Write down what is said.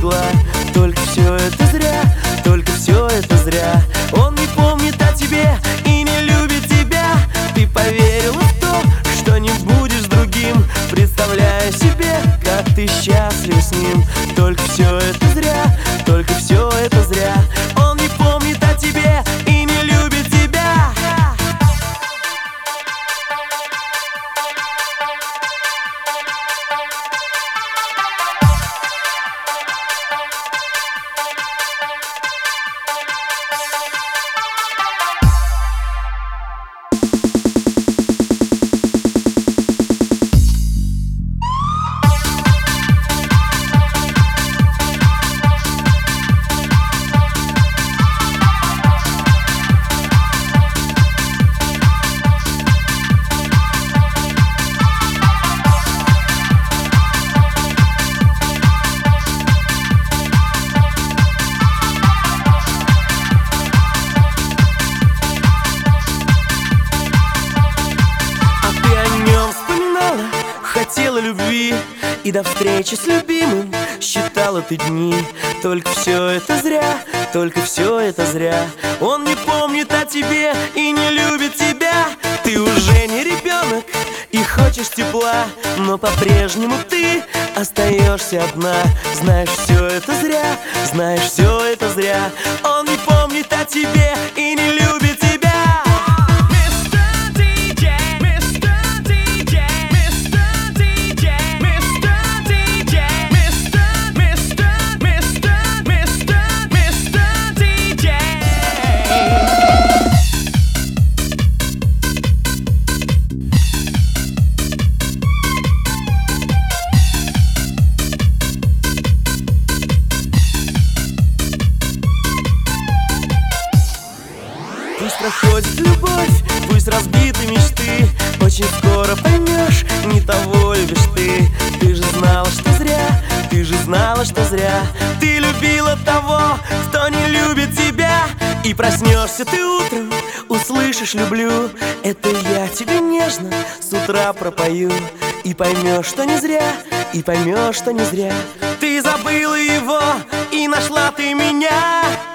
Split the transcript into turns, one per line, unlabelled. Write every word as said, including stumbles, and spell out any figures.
стекла. Только все это зря, только все это зря. Он не помнит о тебе и не любит тебя. Ты поверила в то, что не будешь другим, представляя себе, как ты счастлив с ним. Только все это зря, только все это зря. Он не помнит о тебе и не любит тебя. Хотела любви и до встречи с любимым считала ты дни. Только все это зря, только все это зря. Он не помнит о тебе и не любит тебя. Ты уже не ребенок и хочешь тепла, но по-прежнему ты остаешься одна. Знаешь, все это зря, знаешь, все это зря. Он не помнит о тебе и не любит тебя. Пусть проходит любовь, пусть разбиты мечты. Очень скоро поймешь, не того любишь ты. Ты же знала, что зря, ты же знала, что зря. Ты любила того, кто не любит тебя. И проснешься ты утром, услышишь «люблю». Это я тебе нежно с утра пропою. И поймешь, что не зря, и поймешь, что не зря. Ты забыла его, и нашла ты меня.